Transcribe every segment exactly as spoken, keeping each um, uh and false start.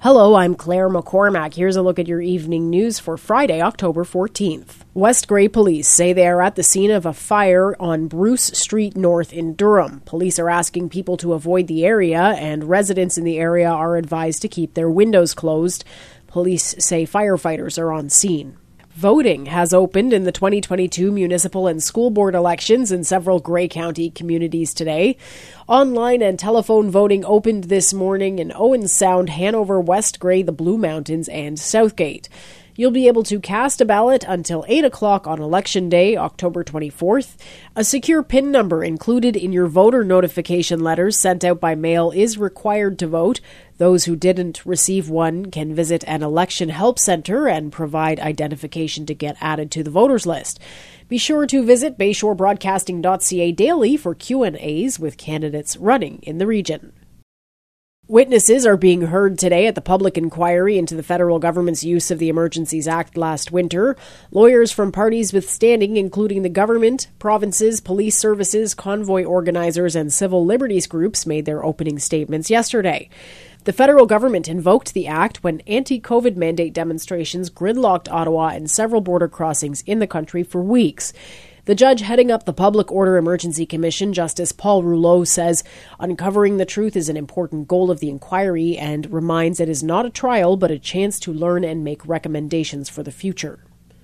Hello, I'm Claire McCormack. Here's a look at your evening news for Friday, October fourteenth. West Grey police say they are at the scene of a fire on Bruce Street North in Durham. Police are asking people to avoid the area, and residents in the area are advised to keep their windows closed. Police say firefighters are on scene. Voting has opened in the twenty twenty-two municipal and school board elections in several Grey County communities today. Online and telephone voting opened this morning in Owen Sound, Hanover, West Grey, the Blue Mountains, and Southgate. You'll be able to cast a ballot until eight o'clock on Election Day, October twenty-fourth. A secure PIN number included in your voter notification letters sent out by mail is required to vote. Those who didn't receive one can visit an election help center and provide identification to get added to the voters list. Be sure to visit bay shore broadcasting dot c a daily for Q and A's with candidates running in the region. Witnesses are being heard today at the public inquiry into the federal government's use of the Emergencies Act last winter. Lawyers from parties with standing, including the government, provinces, police services, convoy organizers, and civil liberties groups, made their opening statements yesterday. The federal government invoked the act when anti-COVID mandate demonstrations gridlocked Ottawa and several border crossings in the country for weeks. The judge heading up the Public Order Emergency Commission, Justice Paul Rouleau, says uncovering the truth is an important goal of the inquiry and reminds it is not a trial but a chance to learn and make recommendations for the future.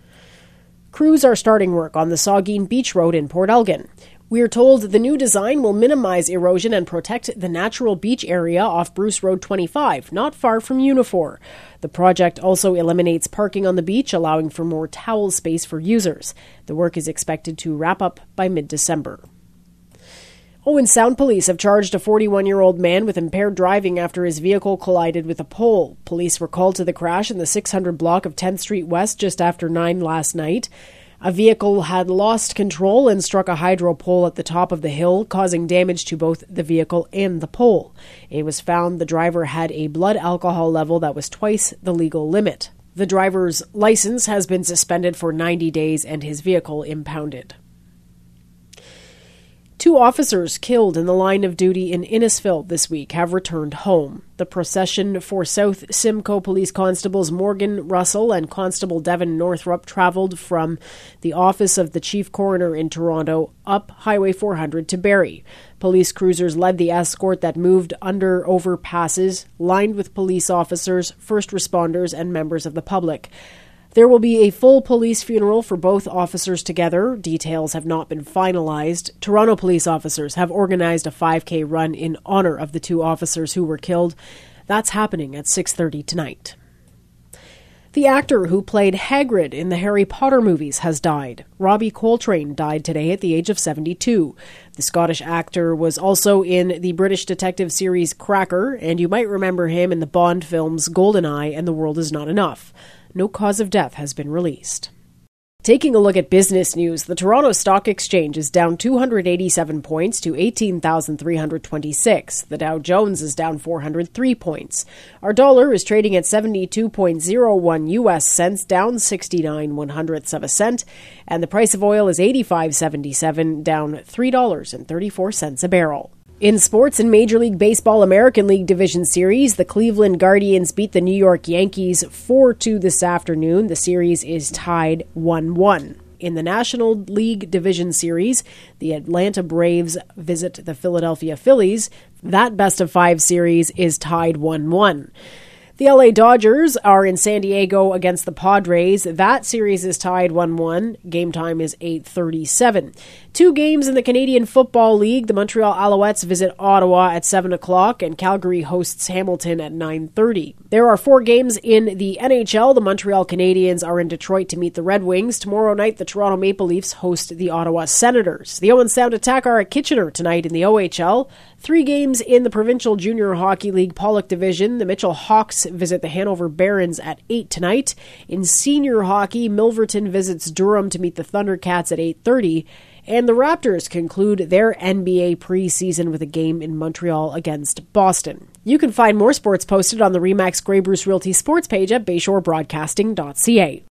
Crews are starting work on the Saugeen Beach Road in Port Elgin. We are told the new design will minimize erosion and protect the natural beach area off Bruce Road twenty-five, not far from Unifor. The project also eliminates parking on the beach, allowing for more towel space for users. The work is expected to wrap up by mid-December. Owen Sound police have charged a forty-one-year-old man with impaired driving after his vehicle collided with a pole. Police were called to the crash in the six hundred block of tenth Street West just after nine last night. A vehicle had lost control and struck a hydro pole at the top of the hill, causing damage to both the vehicle and the pole. It was found the driver had a blood alcohol level that was twice the legal limit. The driver's license has been suspended for ninety days and his vehicle impounded. Two officers killed in the line of duty in Innisfil this week have returned home. The procession for South Simcoe Police Constables Morgan Russell and Constable Devin Northrup traveled from the office of the Chief Coroner in Toronto up Highway four hundred to Barrie. Police cruisers led the escort that moved under overpasses, lined with police officers, first responders, and members of the public. There will be a full police funeral for both officers together. Details have not been finalized. Toronto police officers have organized a five K run in honor of the two officers who were killed. That's happening at six thirty tonight. The actor who played Hagrid in the Harry Potter movies has died. Robbie Coltrane died today at the age of seventy-two. The Scottish actor was also in the British detective series Cracker, and you might remember him in the Bond films GoldenEye and The World Is Not Enough. No cause of death has been released. Taking a look at business news, the Toronto Stock Exchange is down two hundred eighty-seven points to eighteen thousand three hundred twenty-six. The Dow Jones is down four hundred three points. Our dollar is trading at seventy-two point zero one U S cents, down sixty-nine one hundredths of a cent, and the price of oil is eighty-five seventy-seven, down three dollars and thirty-four cents a barrel. In sports and Major League Baseball American League Division Series, the Cleveland Guardians beat the New York Yankees four two this afternoon. The series is tied one one. In the National League Division Series, the Atlanta Braves visit the Philadelphia Phillies. That best-of-five series is tied one one. The L A Dodgers are in San Diego against the Padres. That series is tied one one. Game time is eight thirty-seven. Two games in the Canadian Football League. The Montreal Alouettes visit Ottawa at seven o'clock, and Calgary hosts Hamilton at nine thirty. There are four games in the N H L. The Montreal Canadiens are in Detroit to meet the Red Wings. Tomorrow night, the Toronto Maple Leafs host the Ottawa Senators. The Owen Sound Attack are at Kitchener tonight in the O H L. Three games in the Provincial Junior Hockey League Pollock Division. The Mitchell Hawks visit the Hanover Barons at eight tonight. In senior hockey, Milverton visits Durham to meet the Thundercats at eight thirty. And the Raptors conclude their N B A preseason with a game in Montreal against Boston. You can find more sports posted on the Remax Grey Bruce Realty sports page at bay shore broadcasting dot c a.